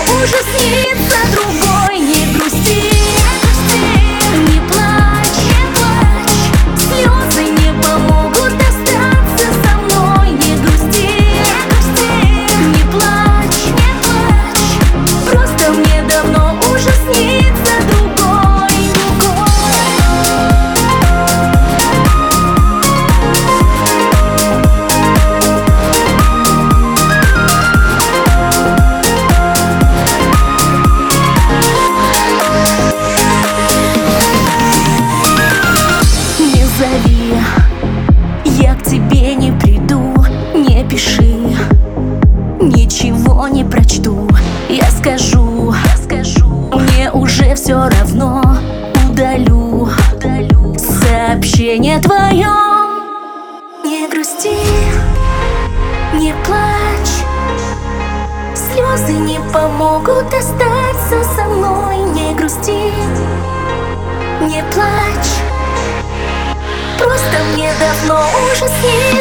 уже снится другой. Не грусти, не плачь, слезы не помогут остаться со мной. Не грусти, не плачь, просто мне давно уже снится другой. Я к тебе не приду, не пиши, ничего не прочту. Я скажу, мне уже все равно. Удалю сообщение твое. Не грусти, не плачь, слезы не помогут остаться со мной. Не грусти, не плачь, просто мне давно уже снится